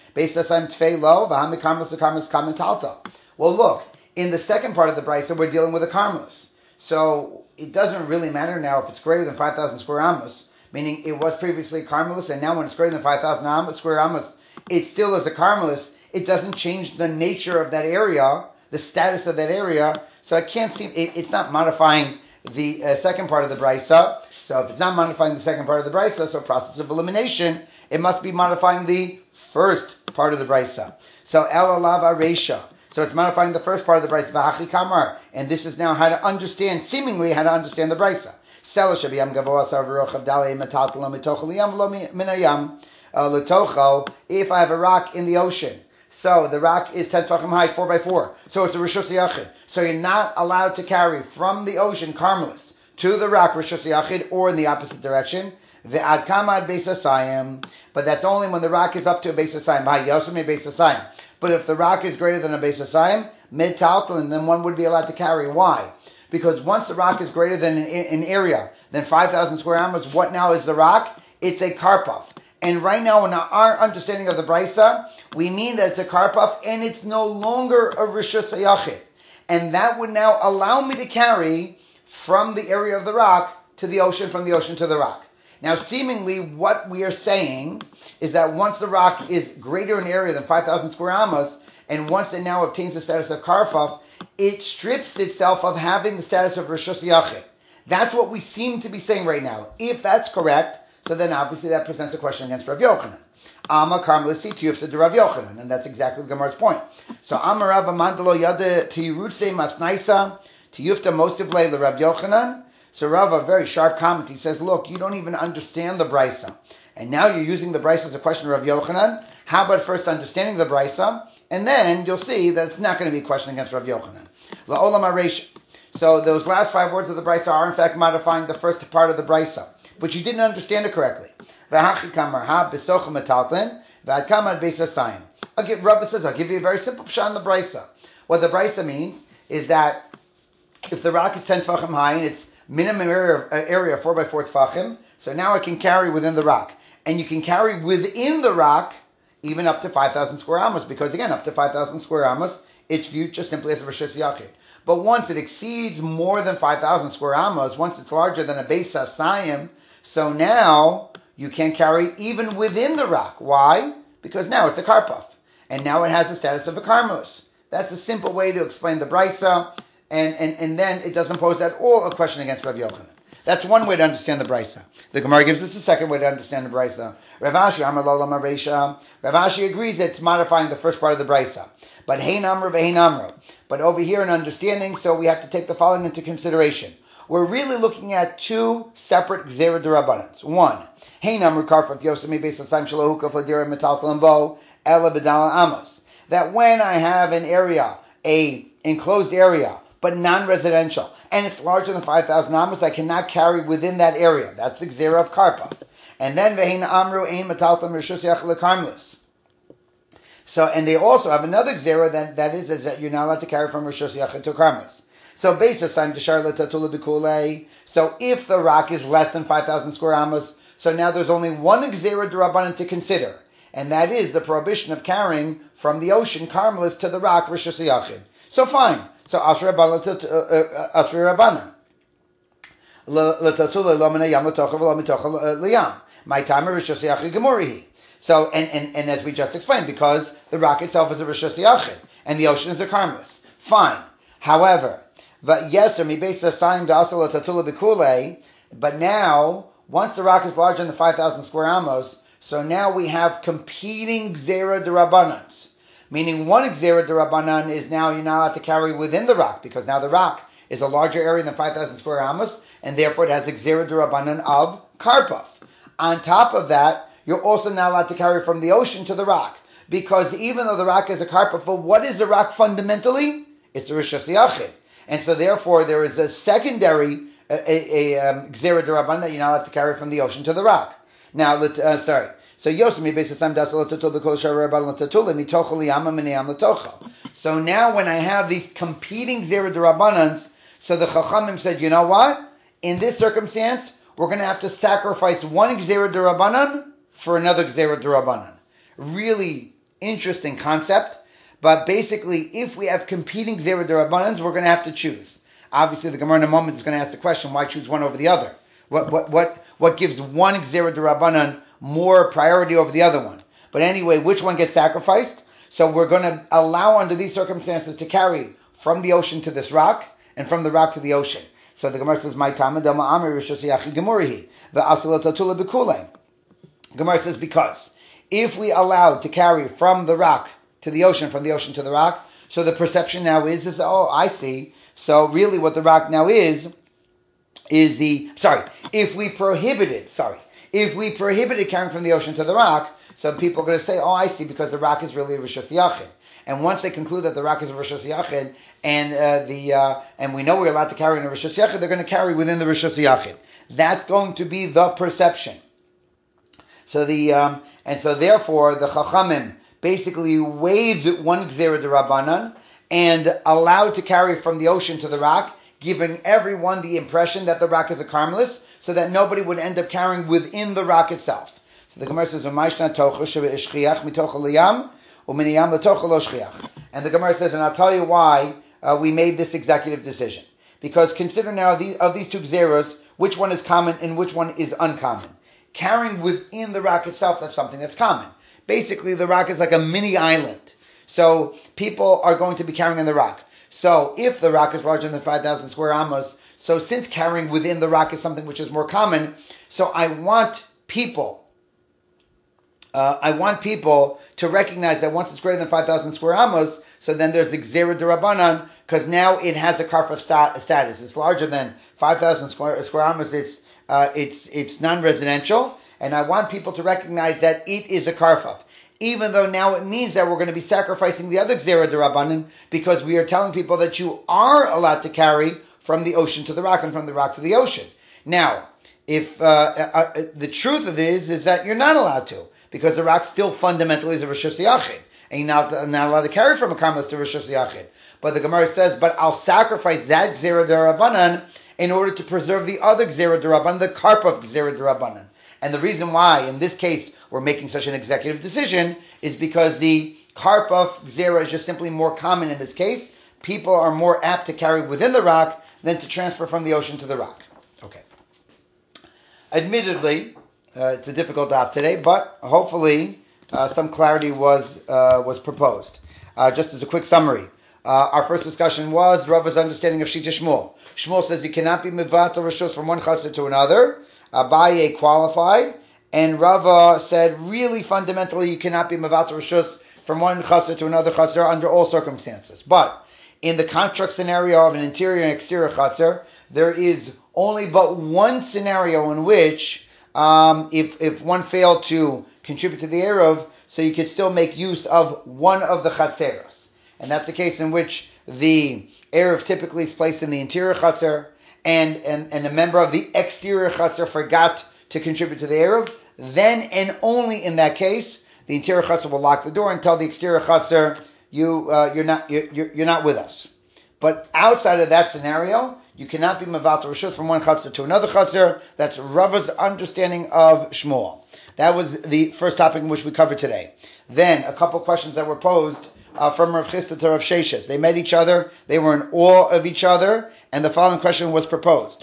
Well, look, in the second part of the Brisa, we're dealing with a carmelis. So it doesn't really matter now if it's greater than 5,000 square amos, meaning it was previously a carmelis, and now when it's greater than 5,000 square amos, it still is a carmelis. It doesn't change the nature of that area, the status of that area. So I can't see, it's not modifying the second part of the Brisa. So if it's not modifying the second part of the Brisa, so process of elimination, it must be modifying the first part of the Brisa. So El Alava Reisha. So it's modifying the first part of the Brisa, V'hachi Kamar. And this is now how to understand, seemingly how to understand the Brisa. If I have a rock in the ocean, so the rock is 10 tefachim high, 4x4. So it's a Rishus Yachid. So you're not allowed to carry from the ocean, carmelis, to the rock, Rishus Yachid, or in the opposite direction. Ve'ad kamad beis hasayim. But that's only when the rock is up to a beis hasayim. Ha'yosem beis hasayim. But if the rock is greater than a beis hasayim, mid taltalin, then one would be allowed to carry. Why? Because once the rock is greater than an area than 5,000 square amos, what now is the rock? It's a karpaf. And right now, in our understanding of the Brisa, we mean that it's a karpaf and it's no longer a Rishus Yachid. And that would now allow me to carry from the area of the rock to the ocean, from the ocean to the rock. Now, seemingly, what we are saying is that once the rock is greater in area than 5,000 square amos, and once it now obtains the status of karpaf, it strips itself of having the status of Rishus Yachid. That's what we seem to be saying right now. If that's correct, so then obviously that presents a question against Rav Yochanan. Ama karmelisi tiyufta de Rav Yochanan, and that's exactly the Gemara's point. So Amar Rabba Mandalo Yada Tiyurutse Masnaisa Tiyufta Mosivle Le Rav Yochanan. So Rav, a very sharp comment, he says, look, you don't even understand the Brisa, and now you're using the Brisa as a question of Rav Yochanan. How about first understanding the Brisa, and then you'll see that it's not going to be a question against Rav Yochanan. La'olam Areish. So those last 5 words of the Brisa are in fact modifying the first part of the Brisa, but you didn't understand it correctly. Rabbi says, I'll give you a very simple pshat in the Brisa. What the Brisa means is that if the rock is 10 tefachim high and its minimum area 4x4 tefachim, so now I can carry within the rock. And you can carry within the rock even up to 5,000 square amos, because again, up to 5,000 square amos, it's viewed just simply as a Rishus Yachid. But once it exceeds more than 5,000 square amos, once it's larger than a beis hasayim, so now you can carry even within the rock. Why? Because now it's a karpaf. And now it has the status of a carmelis. That's a simple way to explain the Brisa, and then it doesn't pose at all a question against Rav Yochanan. That's one way to understand the Brisa. The Gemara gives us a second way to understand the Brisa. Rav Ashi Amar Lo Lamar Reisha. Rav Ashi agrees that it's modifying the first part of the Brisa. But Hein Amru Ve'Hein Amru. But over here in understanding, so we have to take the following into consideration. We're really looking at 2 separate Gzera D'Rabbanans. One, Hein Amru Karfaf Yosemi Beis Hasayim Shalohuka Fladira Metal Kalambo Ela B'Dala Amos. That when I have an area, a enclosed area, but non-residential, and it's larger than 5,000 amos, I cannot carry within that area. That's the Gzera of Karpaf. And then Ve'Hein Amru Ein Metaltam Rishus Yachid Karmelis. So, and they also have another Gzera that is that you're not allowed to carry from Rishus Yachid to Karmelis. So basis time to Charlotte Tatula Bikule. So if the rock is less than 5,000 square amos, so now there's only one Gzera D'Rabbanan to consider. and that is the prohibition of carrying from the ocean karmelis to the rock rishus yachid. So fine. So Asher Rabbanan. My time rishus yachid gemorihi. So and as we just explained, because the rock itself is a rishus yachid and the ocean is a karmelis. Fine. However, but now, once the rock is larger than the 5,000 square amos, so now we have competing gzera derabbanans. Meaning one gzera derabanan is now you're not allowed to carry within the rock, because now the rock is a larger area than 5,000 square amos, and therefore it has a gzera derabanan of karpaf. On top of that, you're also not allowed to carry from the ocean to the rock, because even though the rock is a karpaf, but what is the rock fundamentally? It's a rishus yachid. And so therefore there is a secondary gzera derabanan that you're not allowed to carry from the ocean to the rock. Now, So now when I have these competing gzera derabanans, so the Chachamim said, you know what? In this circumstance, we're going to have to sacrifice one gzera derabanan for another gzera derabanan. Really interesting concept. But basically, if we have competing gzera derabanans, we're going to have to choose. Obviously, the Gemara in a moment is going to ask the question, why choose one over the other? What gives one gzera derabanan more priority over the other one? But anyway, which one gets sacrificed? So we're going to allow under these circumstances to carry from the ocean to this rock, and from the rock to the ocean. So the Gemara says, "My Tama Dama Amir Rishus Yachi Gemorihi ve'Asila Tatula B'Kulei." Gemara says because if we allowed to carry from the rock to the ocean, from the ocean to the rock, so the perception now is oh, I see. So really, what the rock now is if we prohibited carrying from the ocean to the rock, so people are going to say, oh, I see, because the rock is really a Rishus Yachid. And once they conclude that the rock is a Rishus Yachid, and we know we're allowed to carry in a Rishus Yachid, they're going to carry within the Rishus Yachid. That's going to be the perception. So therefore the Chachamim basically waived one Gzera D'Rabbanan and allowed to carry from the ocean to the rock, giving everyone the impression that the rock is a karmelis, so that nobody would end up carrying within the rock itself. So the Gemara says, and the Gemara says, and I'll tell you why we made this executive decision. Because consider now, of these two gzeros, which one is common and which one is uncommon. Carrying within the rock itself, that's something that's common. Basically, the rock is like a mini island. So people are going to be carrying in the rock. So if the rock is larger than 5,000 square amos, so since carrying within the rock is something which is more common, so I want people to recognize that once it's greater than 5,000 square amos, so then there's the Gzera D'Rabbanan, because now it has a karfa status. It's larger than 5,000 square amos. It's non-residential, and I want people to recognize that it is a karfa. Even though now it means that we're going to be sacrificing the other Gzera D'Rabbanan, because we are telling people that you are allowed to carry from the ocean to the rock and from the rock to the ocean. Now, if the truth of it is that you're not allowed to, because the rock still fundamentally is a Rishus Yachid, and you're not allowed to carry from a karmelis to Rishus Yachid. But the Gemara says, but I'll sacrifice that Gzera D'Rabbanan in order to preserve the other Gzera D'Rabbanan, the karpaf Gzera D'Rabbanan. And the reason why, in this case, we're making such an executive decision is because the karpaf Gzera is just simply more common in this case. People are more apt to carry within the rock than to transfer from the ocean to the rock. Okay. Admittedly, it's a difficult daf today, but hopefully some clarity was proposed. Just as a quick summary, our first discussion was Rava's understanding of Shita Shmuel. Shmuel says you cannot be mivatal rishus from one chasser to another. Abaye qualified, and Rava said really fundamentally you cannot be mivatal rishus from one chasser to another chasser under all circumstances. But in the construct scenario of an interior and exterior chasser, there is only but one scenario in which if one failed to contribute to the Eruv, so you could still make use of one of the chatzeros. And that's the case in which the Eruv typically is placed in the interior chatzer, and a member of the exterior chatzer forgot to contribute to the Eruv. Then and only in that case, the interior chatzer will lock the door and tell the exterior chatzer, you're not with us. But outside of that scenario, You cannot be mevatel reshus from one chutzner to another chutzner. That's Rava's understanding of Shmuel. That was the first topic in which we covered today. Then a couple questions that were posed from Rav Chisda to Rav Sheshes. They met each other. They were in awe of each other, and the following question was proposed.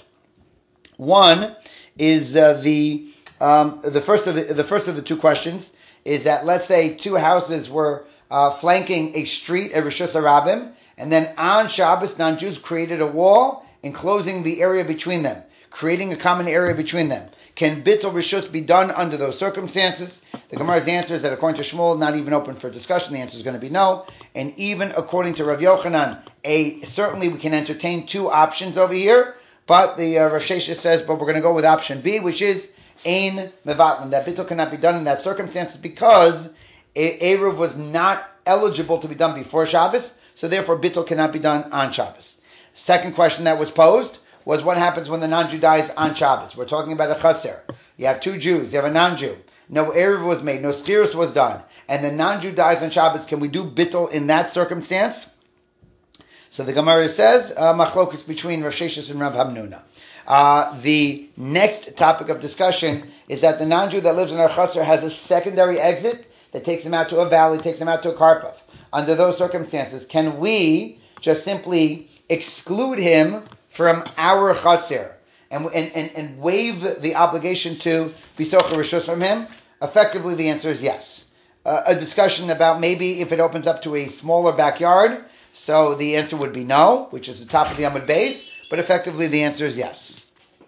One is the first of the two questions is that, let's say two houses were flanking a street at Rishus HaRabim, and then on Shabbos, non-Jews created a wall enclosing the area between them, creating a common area between them. Can bittul rishus be done under those circumstances? The Gemara's answer is that according to Shmuel, not even open for discussion. The answer is going to be no. And even according to Rav Yochanan, certainly we can entertain two options over here, but the Rav Sheshes says, but we're going to go with option B, which is ein mevatlim. That bittul cannot be done in that circumstance because Eruv was not eligible to be done before Shabbos, so therefore bittul cannot be done on Shabbos. Second question that was posed was what happens when the non-Jew dies on Shabbos. We're talking about a chasser. You have two Jews, you have a non-Jew. No Eruv was made, no skirus was done, and the non-Jew dies on Shabbos. Can we do bittul in that circumstance? So the Gemara says, machlokus between Rav Sheshes and Rav Hamnuna. The next topic of discussion is that the non-Jew that lives in our chasser has a secondary exit that takes him out to a valley, takes him out to a karpov. Under those circumstances, can we just simply exclude him from our chatzir and waive the obligation to be socher rishus from him? Effectively, the answer is yes. A discussion about maybe if it opens up to a smaller backyard, so the answer would be no, which is the top of the Amud Beis, but effectively the answer is yes.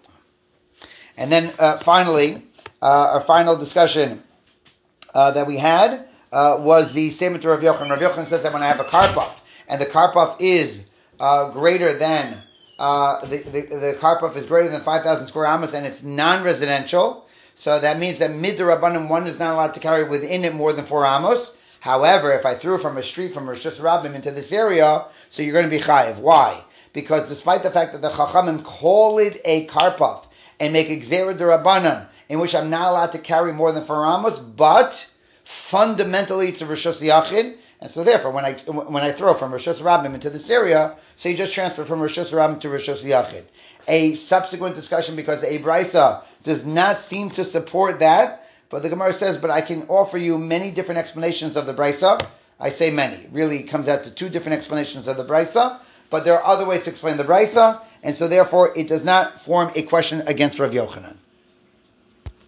And then finally, our final discussion that we had was the statement to Rav Yochanan. Rav Yochanan says that when I have a karpov, and the karpov is greater than the karpov is greater than 5,000 square amos, and it's non-residential, so that means that mid rabbanim one is not allowed to carry within it more than 4 amos. However, if I threw from a street from Rishus Rabim into this area, so you're going to be chayiv. Why? Because despite the fact that the chachamim call it a karpov and make a gzera d'rabbanan in which I'm not allowed to carry more than 4 amos, but fundamentally it's a Rishus Yachid, and so therefore when I throw from Rishus Rabim into this area, so you just transfer from Rishus Rabim to Rishus Yachid. A subsequent discussion, because the Brisa does not seem to support that, but the Gemara says, but I can offer you many different explanations of the Brisa. I say many. Really, it comes out to 2 different explanations of the Brisa, but there are other ways to explain the Brisa, and so therefore it does not form a question against Rav Yochanan.